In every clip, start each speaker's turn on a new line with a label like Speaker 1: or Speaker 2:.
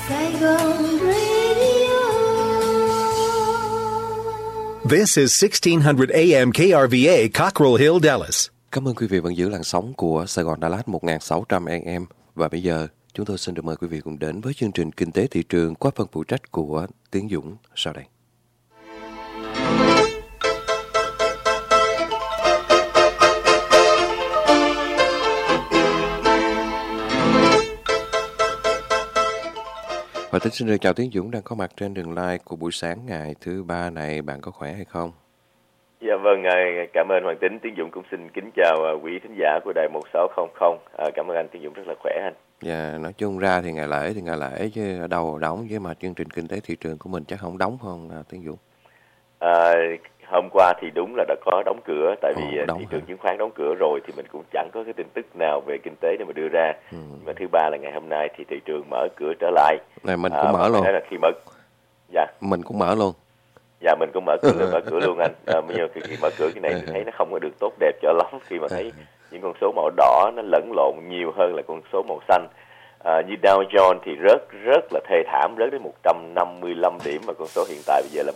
Speaker 1: Saigon Radio.
Speaker 2: This is 1600 AM KRVA, Cockrell Hill, Dallas.
Speaker 3: Cảm ơn quý vị vẫn giữ làn sóng của Sài Gòn Đà Lạt 1600 AM. Và bây giờ, chúng tôi xin được mời quý vị cùng đến với chương trình Kinh tế thị trường qua phần phụ trách của Tiến Dũng sau đây. Và xin được chào Tiến Dũng đang có mặt trên đường live của buổi sáng ngày thứ ba này. Bạn có khỏe hay không?
Speaker 4: Dạ vâng, cảm ơn Hoàng Tính. Tiến Dũng cũng xin kính chào quý thính giả của đài 1600. Cảm ơn anh, Tiến Dũng rất là khỏe anh.
Speaker 3: Dạ, nói chung ra thì ngày lễ chứ đầu đóng, với mà chương trình kinh tế thị trường của mình chắc không đóng không Tiến Dũng?
Speaker 4: Hôm qua thì đúng là đã có đóng cửa, tại vì thị trường
Speaker 3: hả?
Speaker 4: chứng khoán đóng cửa rồi thì mình cũng chẳng có cái tin tức nào về kinh tế để mà đưa ra. Mà thứ ba là ngày hôm nay thì thị trường mở cửa trở lại.
Speaker 3: Này mình cũng mở luôn.
Speaker 4: Là khi mở, dạ.
Speaker 3: Mình cũng mở luôn.
Speaker 4: Dạ, mình cũng mở cửa luôn anh. Bây giờ khi mở cửa cái này thì thấy nó không có được tốt đẹp cho lắm, khi mà thấy những con số màu đỏ nó lẫn lộn nhiều hơn là con số màu xanh. Như Dow Jones thì rất là thê thảm, rớt đến 155 điểm, và con số hiện tại bây giờ là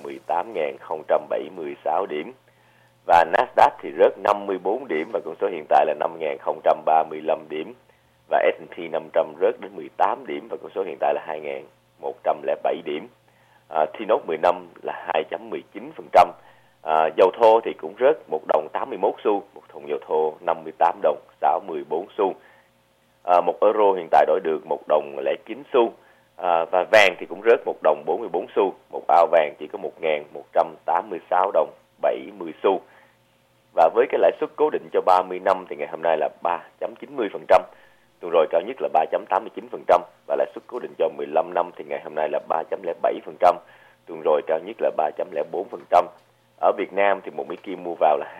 Speaker 4: 18.076 điểm. Và Nasdaq thì rớt 54 điểm, và con số hiện tại là 5.035 điểm. Và S&P 500 rớt đến 18 điểm, và con số hiện tại là 2.107 điểm. T-Note 10 năm là 2.19%. Dầu thô thì cũng rớt 1 đồng 81 xu, một thùng dầu thô 58 đồng 64 xu. 1 euro hiện tại đổi được 1 đồng 09 xu. Và vàng thì cũng rớt 1 đồng 44 xu, một ao vàng chỉ có 1.186 đồng 70 xu. Và với cái lãi suất cố định cho 30 năm thì ngày hôm nay là 3.90%. Tuần rồi cao nhất là 3.89%, và lãi suất cố định cho 15 năm thì ngày hôm nay là 3.07%, tuần rồi cao nhất là 3.04%. Ở Việt Nam thì một Mỹ Kim mua vào là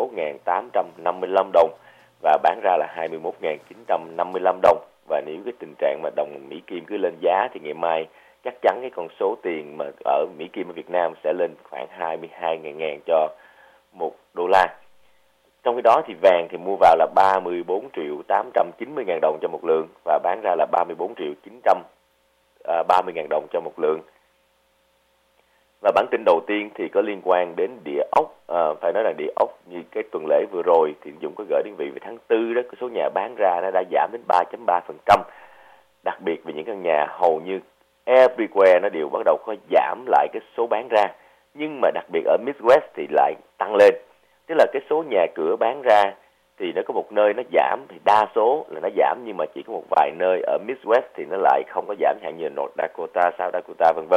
Speaker 4: 21.855 đồng và bán ra là 21.955 đồng. Và nếu cái tình trạng mà đồng Mỹ Kim cứ lên giá thì ngày mai chắc chắn cái con số tiền mà ở Mỹ Kim ở Việt Nam sẽ lên khoảng 22.000 cho 1 đô la. Trong khi đó thì vàng thì mua vào là 34.890.000 đồng cho một lượng và bán ra là 34.930.000 đồng cho một lượng. Và bản tin đầu tiên thì có liên quan đến địa ốc. Phải nói là địa ốc như cái tuần lễ vừa rồi thì Dũng có gửi đến vị về tháng 4 đó, cái số nhà bán ra nó đã giảm đến 3.3%. Đặc biệt về những căn nhà hầu như everywhere nó đều bắt đầu có giảm lại cái số bán ra. Nhưng mà đặc biệt ở Midwest thì lại tăng lên. Tức là cái số nhà cửa bán ra thì nó có một nơi nó giảm, thì đa số là nó giảm, nhưng mà chỉ có một vài nơi ở Midwest thì nó lại không có giảm, chẳng như North Dakota, South Dakota v.v.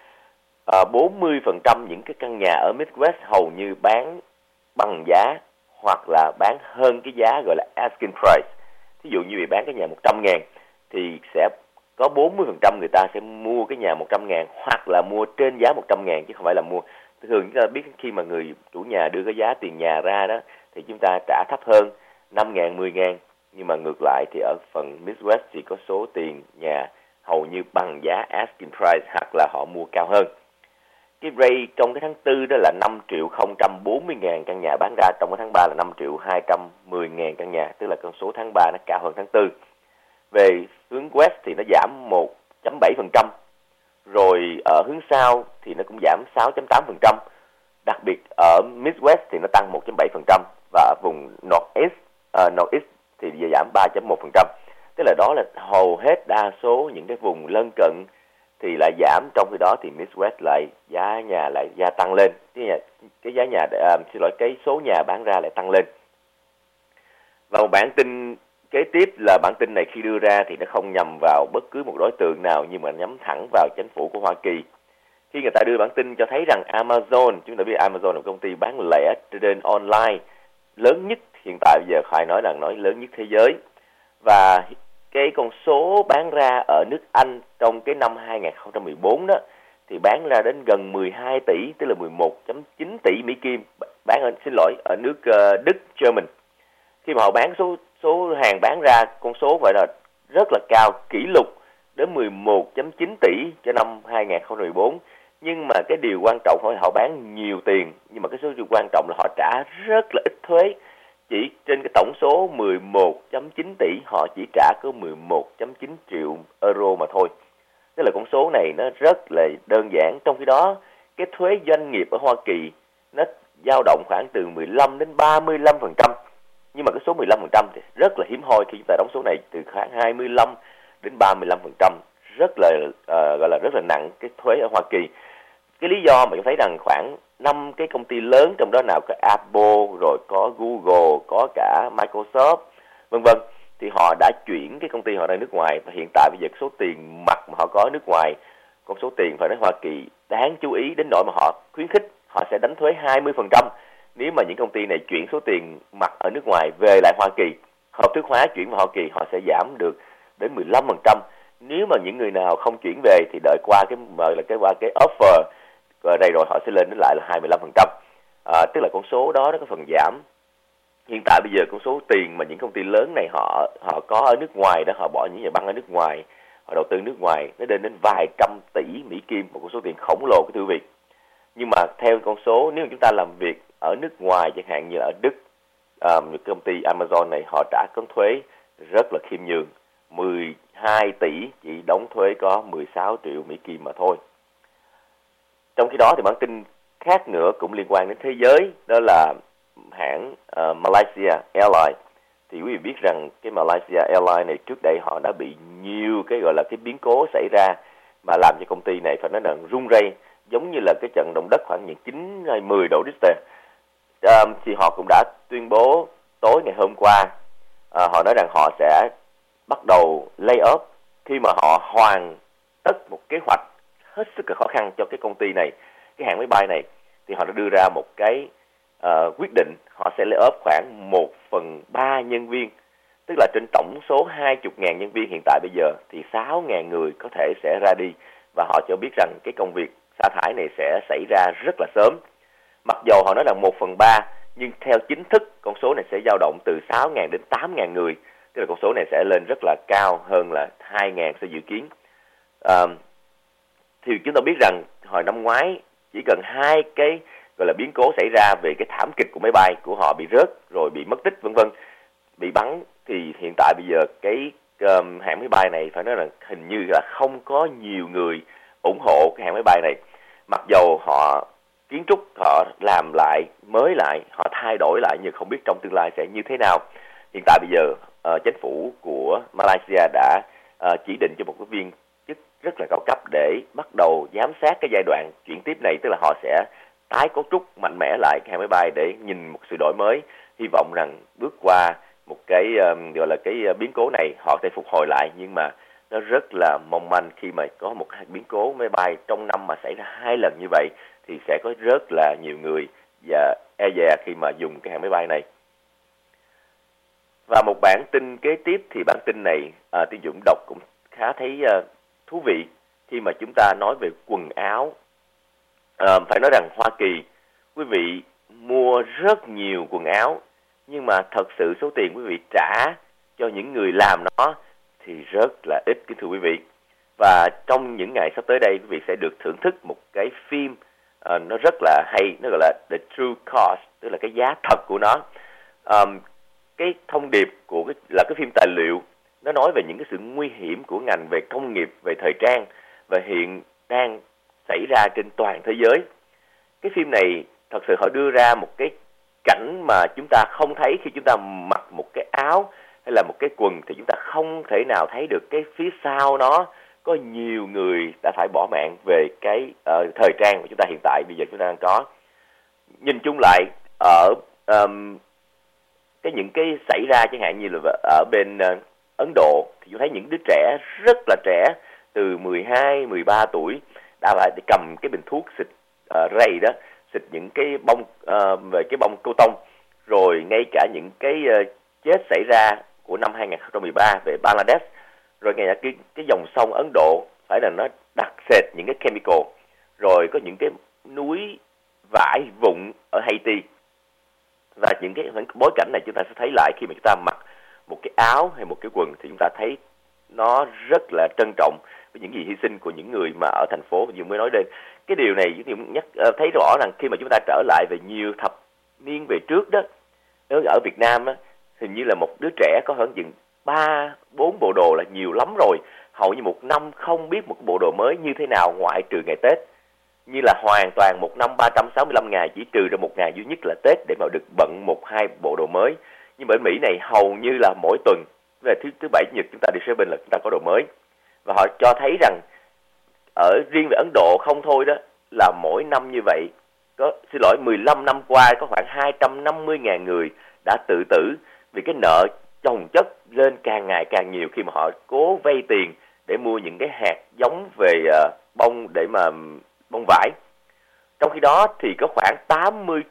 Speaker 4: 40% những cái căn nhà ở Midwest hầu như bán bằng giá hoặc là bán hơn cái giá gọi là asking price. Thí dụ như bị bán cái nhà 100.000 thì sẽ có 40% người ta sẽ mua cái nhà 100.000 hoặc là mua trên giá 100.000 chứ không phải là mua. Thường chúng ta biết khi mà người chủ nhà đưa cái giá tiền nhà ra đó thì chúng ta trả thấp hơn 5.000, 10.000. Nhưng mà ngược lại thì ở phần Midwest thì có số tiền nhà hầu như bằng giá asking price hoặc là họ mua cao hơn. Cái rate trong cái tháng 4 đó là 5.040.000 căn nhà bán ra, trong cái tháng 3 là 5.210.000 căn nhà, tức là con số tháng 3 nó cao hơn tháng 4. Về hướng West thì nó giảm 1.7%, rồi ở hướng South thì nó cũng giảm 6.8%, đặc biệt ở Midwest thì nó tăng 1.7%, và ở vùng Northeast thì giảm 3.1%. Tức là đó là hầu hết đa số những cái vùng lân cận thì lại giảm, trong khi đó thì Midwest lại giá nhà lại gia tăng lên, cái giá nhà cái số nhà bán ra lại tăng lên. Và một bản tin kế tiếp là bản tin này khi đưa ra thì nó không nhằm vào bất cứ một đối tượng nào, nhưng mà nhắm thẳng vào chính phủ của Hoa Kỳ. Khi người ta đưa bản tin cho thấy rằng Amazon, chúng ta biết Amazon là một công ty bán lẻ trên online lớn nhất hiện tại, bây giờ phải nói lớn nhất thế giới. Và cái con số bán ra ở nước Anh trong cái năm 2014 đó thì bán ra đến gần 12 tỷ, tức là 11.9 tỷ Mỹ Kim, ở nước Đức, German. Khi mà họ bán số hàng bán ra, con số vậy là rất là cao, kỷ lục đến 11.9 tỷ cho năm 2014. Nhưng mà cái điều quan trọng là họ bán nhiều tiền, nhưng mà cái số điều quan trọng là họ trả rất là ít thuế. Chỉ trên cái tổng số 11.9 tỷ họ chỉ trả có 11.9 triệu euro mà thôi. Tức là con số này nó rất là đơn giản. Trong khi đó cái thuế doanh nghiệp ở Hoa Kỳ nó dao động khoảng từ 15 đến 35%. Nhưng mà cái số 15% thì rất là hiếm hoi khi chúng ta đóng số này từ khoảng 25 đến 35%, rất là gọi là rất là nặng cái thuế ở Hoa Kỳ. Cái lý do mà chúng thấy rằng khoảng 5 cái công ty lớn, trong đó nào có Apple, rồi có Google, có cả Microsoft, vân vân, thì họ đã chuyển cái công ty họ ra nước ngoài, và hiện tại bây giờ số tiền mặt mà họ có ở nước ngoài, con số tiền phải nói Hoa Kỳ đáng chú ý đến nỗi mà họ khuyến khích họ sẽ đánh thuế 20% nếu mà những công ty này chuyển số tiền mặt ở nước ngoài về lại Hoa Kỳ. Hợp thức hóa chuyển vào Hoa Kỳ họ sẽ giảm được đến 15%. Nếu mà những người nào không chuyển về thì đợi qua cái offer rồi đây rồi họ sẽ lên đến lại là 25%. Tức là con số đó nó có phần giảm. Hiện tại bây giờ con số tiền mà những công ty lớn này họ có ở nước ngoài đó, họ bỏ những nhà băng ở nước ngoài, họ đầu tư nước ngoài, nó lên đến vài trăm tỷ Mỹ Kim, một con số tiền khổng lồ của quý vị. Nhưng mà theo con số, nếu chúng ta làm việc ở nước ngoài, chẳng hạn như ở Đức, công ty Amazon này họ trả con thuế rất là khiêm nhường, 12 tỷ chỉ đóng thuế có 16 triệu Mỹ Kim mà thôi. Trong khi đó thì bản tin khác nữa cũng liên quan đến thế giới, đó là hãng Malaysia Airlines. Thì quý vị biết rằng cái Malaysia Airlines này trước đây họ đã bị nhiều cái gọi là cái biến cố xảy ra mà làm cho công ty này phải nói là rung rây, giống như là cái trận động đất khoảng 9 hay 10 độ Richter. Thì họ cũng đã tuyên bố tối ngày hôm qua, họ nói rằng họ sẽ bắt đầu lay off khi mà họ hoàn tất một kế hoạch hết sức là khó khăn cho cái công ty này, cái hãng máy bay này. Thì họ đã đưa ra một cái quyết định họ sẽ lay off khoảng 1/3 nhân viên, tức là trên tổng số 20.000 nhân viên hiện tại bây giờ thì 6.000 người có thể sẽ ra đi, và họ cho biết rằng cái công việc sa thải này sẽ xảy ra rất là sớm. Mặc dầu họ nói là 1/3, nhưng theo chính thức con số này sẽ dao động từ 6.000 đến 8.000 người, tức là con số này sẽ lên rất là cao hơn là 2.000 so dự kiến. Thì chúng ta biết rằng hồi năm ngoái chỉ cần 2 cái gọi là biến cố xảy ra về cái thảm kịch của máy bay của họ bị rớt rồi bị mất tích vân vân, bị bắn, thì hiện tại bây giờ cái hãng máy bay này phải nói là hình như là không có nhiều người ủng hộ cái hãng máy bay này. Mặc dầu họ kiến trúc họ làm lại, mới lại, họ thay đổi lại, nhưng không biết trong tương lai sẽ như thế nào. Hiện tại bây giờ chính phủ của Malaysia đã chỉ định cho một cái viên chức rất là cao cấp để bắt đầu giám sát cái giai đoạn chuyển tiếp này, tức là họ sẽ tái cấu trúc mạnh mẽ lại cái hãng máy bay để nhìn một sự đổi mới. Hy vọng rằng bước qua một cái gọi là cái biến cố này họ sẽ phục hồi lại, nhưng mà nó rất là mong manh khi mà có một biến cố máy bay trong năm mà xảy ra 2 lần như vậy thì sẽ có rất là nhiều người và e dè khi mà dùng cái hãng máy bay này. Và một bản tin kế tiếp thì bản tin này Tiến Dũng đọc cũng khá thấy thú vị khi mà chúng ta nói về quần áo. Phải nói rằng Hoa Kỳ, quý vị mua rất nhiều quần áo, nhưng mà thật sự số tiền quý vị trả cho những người làm nó thì rất là ít, kính thưa quý vị. Và trong những ngày sắp tới đây, quý vị sẽ được thưởng thức một cái phim nó rất là hay, nó gọi là The True Cost, tức là cái giá thật của nó. Cái thông điệp của cái phim tài liệu, nó nói về những cái sự nguy hiểm của ngành về công nghiệp, về thời trang, và hiện đang xảy ra trên toàn thế giới. Cái phim này thật sự họ đưa ra một cái cảnh mà chúng ta không thấy khi chúng ta mặc một cái áo hay là một cái quần, thì chúng ta không thể nào thấy được cái phía sau nó có nhiều người đã phải bỏ mạng về cái thời trang mà chúng ta hiện tại bây giờ chúng ta đang có. Nhìn chung lại ở những cái xảy ra chẳng hạn như là ở bên Ấn Độ thì chúng thấy những đứa trẻ rất là trẻ từ 12, 13 tuổi đã phải cầm cái bình thuốc xịt rầy đó, xịt những cái bông về cái bông cô tông, rồi ngay cả những cái chết xảy ra của năm 2013 về Bangladesh, rồi ngay cả cái dòng sông Ấn Độ phải là nó đặc sệt những cái chemical, rồi có những cái núi vải vụn ở Haiti. Và những cái bối cảnh này chúng ta sẽ thấy lại khi mà chúng ta mặc một cái áo hay một cái quần, thì chúng ta thấy nó rất là trân trọng với những gì hy sinh của những người mà ở thành phố như mới nói đến. Cái điều này nhắc thấy rõ rằng khi mà chúng ta trở lại về nhiều thập niên về trước đó, ở Việt Nam đó, hình như là một đứa trẻ có hơn chừng 3-4 bộ đồ là nhiều lắm rồi. hầu như một năm không biết một bộ đồ mới như thế nào ngoại trừ ngày Tết. Như là hoàn toàn một năm 365 ngày chỉ trừ ra một ngày duy nhất là Tết để mà được bận 1-2 bộ đồ mới. Nhưng mà ở Mỹ này hầu như là mỗi tuần, về thứ Bảy Chủ nhật chúng ta đi shopping là chúng ta có đồ mới. Và họ cho thấy rằng riêng về Ấn Độ không thôi đó, là mỗi năm như vậy, 15 năm qua có khoảng 250.000 người đã tự tử vì cái nợ chồng chất lên càng ngày càng nhiều khi mà họ cố vay tiền để mua những cái hạt giống về bông để mà bông vải. Trong khi đó thì có khoảng 80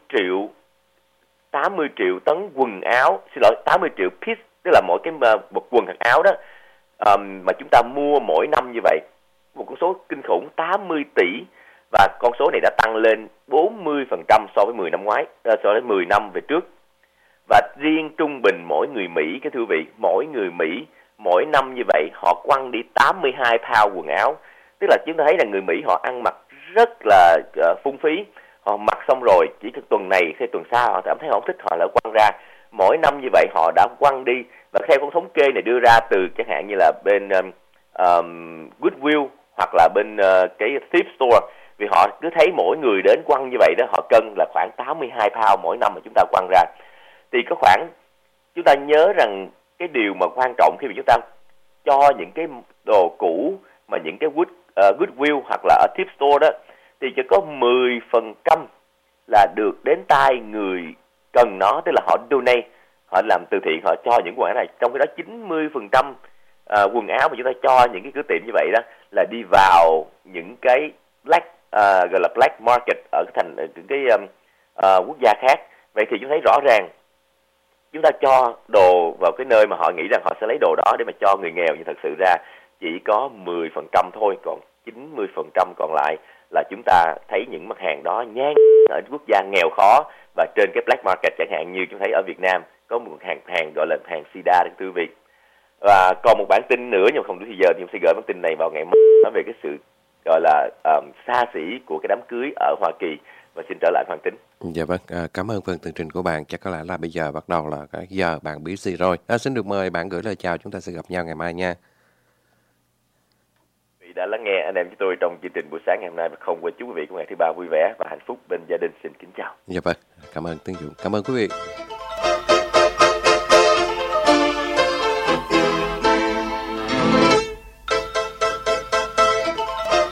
Speaker 4: triệu tấn quần áo, 80 triệu piece, tức là mỗi cái một quần hạt áo đó mà chúng ta mua mỗi năm như vậy, một con số kinh khủng 80 tỷ, và con số này đã tăng lên 40% so với 10 năm ngoái, so với 10 năm về trước. Và riêng trung bình mỗi người Mỹ, cái thưa quý vị, mỗi người Mỹ mỗi năm như vậy họ quăng đi 82 pound quần áo. Tức là chúng ta thấy là người Mỹ họ ăn mặc rất là phung phí. Họ mặc xong rồi chỉ tuần này hay tuần sau họ cảm thấy họ không thích, họ lại quăng ra. Mỗi năm như vậy họ đã quăng đi, và theo con thống kê này đưa ra từ chẳng hạn như là bên Goodwill hoặc là bên cái thrift store, vì họ cứ thấy mỗi người đến quăng như vậy đó, họ cân là khoảng 82 pound mỗi năm mà chúng ta quăng ra. Thì có khoảng, chúng ta nhớ rằng cái điều mà quan trọng khi mà chúng ta cho những cái đồ cũ mà những cái Goodwill hoặc là ở thrift store đó, thì chỉ có 10% là được đến tay người cần nó, tức là họ donate, họ làm từ thiện, họ cho những quần áo này. Trong cái đó 90% quần áo mà chúng ta cho những cái cửa tiệm như vậy đó là đi vào những cái gọi là black market ở cái quốc gia khác. Vậy thì chúng thấy rõ ràng chúng ta cho đồ vào cái nơi mà họ nghĩ rằng họ sẽ lấy đồ đó để mà cho người nghèo, nhưng thật sự ra chỉ có 10% thôi, còn 90% còn lại là chúng ta thấy những mặt hàng đó nhang ở quốc gia nghèo khó và trên cái black market, chẳng hạn như chúng thấy ở Việt Nam có một hàng gọi là hàng SIDA đến quý vị. Và còn một bản tin nữa, nhưng không đủ thời giờ thì sẽ gửi bản tin này vào ngày mai, nói về cái sự gọi là xa xỉ của cái đám cưới ở Hoa Kỳ. Và xin trở lại Hoàng Tính.
Speaker 3: Dạ vâng, cảm ơn phần tường trình của bạn. Chắc có lẽ là bây giờ bắt đầu là cái giờ bạn busy rồi. Xin được mời bạn gửi lời chào, chúng ta sẽ gặp nhau ngày mai nha.
Speaker 4: Quý vị đã lắng nghe anh em chúng tôi trong chương trình buổi sáng ngày hôm nay, và không quên chúc quý vị có ngày thứ ba vui vẻ và hạnh phúc bên gia đình. Xin kính chào.
Speaker 3: Dạ vâng, cảm ơn Tiến Dũng, cảm ơn quý vị.